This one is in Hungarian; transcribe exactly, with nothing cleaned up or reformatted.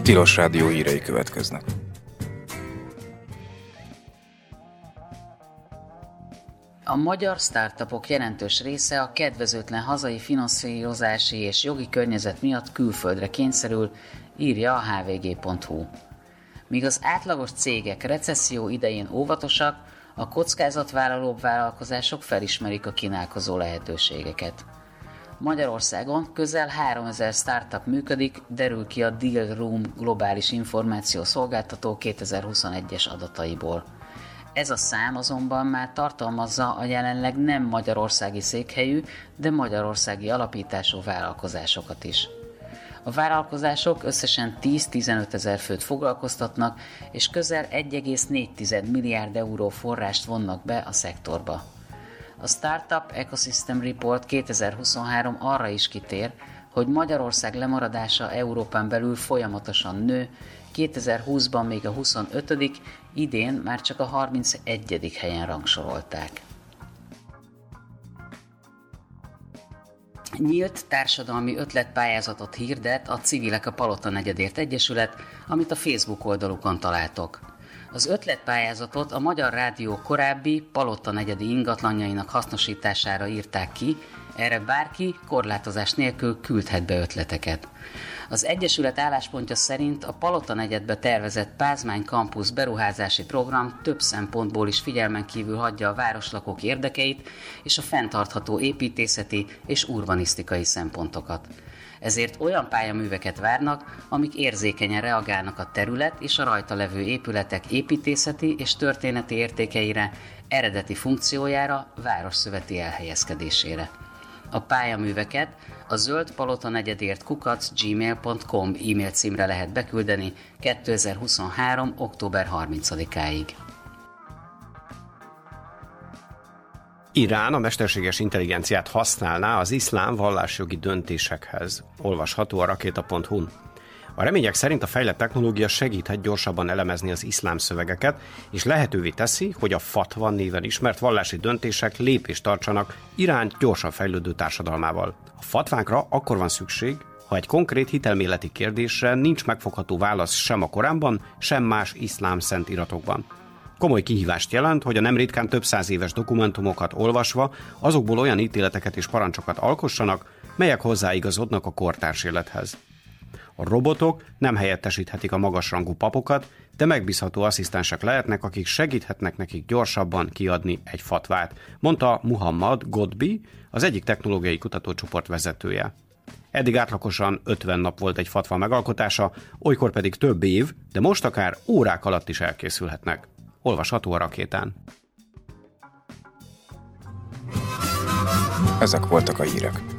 Tilos Rádió hírei következnek. A magyar startupok jelentős része a kedvezőtlen hazai finanszírozási és jogi környezet miatt külföldre kényszerül, írja a há vé gé pont hú. Míg az átlagos cégek recesszió idején óvatosak, a kockázatvállalóbb vállalkozások felismerik a kínálkozó lehetőségeket. Magyarországon közel háromezer startup működik, derül ki a Deal Room globális információszolgáltató kétezer-huszonegyes adataiból. Ez a szám azonban már tartalmazza a jelenleg nem magyarországi székhelyű, de magyarországi alapítású vállalkozásokat is. A vállalkozások összesen tíz-tizenöt ezer főt foglalkoztatnak, és közel egy egész négy milliárd euró forrást vonnak be a szektorba. A Startup Ecosystem Report kétezer-huszonhárom arra is kitér, hogy Magyarország lemaradása Európán belül folyamatosan nő, kétezer-húszban még a huszonötödik, idén már csak a harmincegyedik helyen rangsorolták. Nyílt társadalmi ötletpályázatot hirdet a Civilek a Palota negyedért egyesület, amit a Facebook oldalukon találtok. Az ötletpályázatot a Magyar Rádió korábbi Palota negyedi ingatlanjainak hasznosítására írták ki, erre bárki korlátozás nélkül küldhet be ötleteket. Az egyesület álláspontja szerint a Palota negyedbe tervezett Pázmány Campus beruházási program több szempontból is figyelmen kívül hagyja a városlakók érdekeit és a fenntartható építészeti és urbanisztikai szempontokat. Ezért olyan pályaműveket várnak, amik érzékenyen reagálnak a terület és a rajta levő épületek építészeti és történeti értékeire, eredeti funkciójára, városszöveti elhelyezkedésére. A pályaműveket a zöld palota negyedért kukac gmail pont com e-mail címre lehet beküldeni kétezer-huszonhárom. október harmincadikáig. Irán a mesterséges intelligenciát használná az iszlám vallásjogi döntésekhez. Olvasható a rakéta pont hu-n. A remények szerint a fejlett technológia segíthet gyorsabban elemezni az iszlám szövegeket, és lehetővé teszi, hogy a fatva néven ismert vallási döntések lépést tartsanak Irán gyorsan fejlődő társadalmával. A fatvánkra akkor van szükség, ha egy konkrét hitelméleti kérdésre nincs megfogható válasz sem a Koránban, sem más iszlám szentíratokban. Komoly kihívást jelent, hogy a nem ritkán több száz éves dokumentumokat olvasva azokból olyan ítéleteket és parancsokat alkossanak, melyek hozzáigazodnak a kortárs élethez. A robotok nem helyettesíthetik a magasrangú papokat, de megbízható asszisztensek lehetnek, akik segíthetnek nekik gyorsabban kiadni egy fatvát, mondta Muhammad Godbi, az egyik technológiai kutatócsoport vezetője. Eddig átlagosan ötven nap volt egy fatva megalkotása, olykor pedig több év, de most akár órák alatt is elkészülhetnek. Olvasható a rakétán. Ezek voltak a hírek.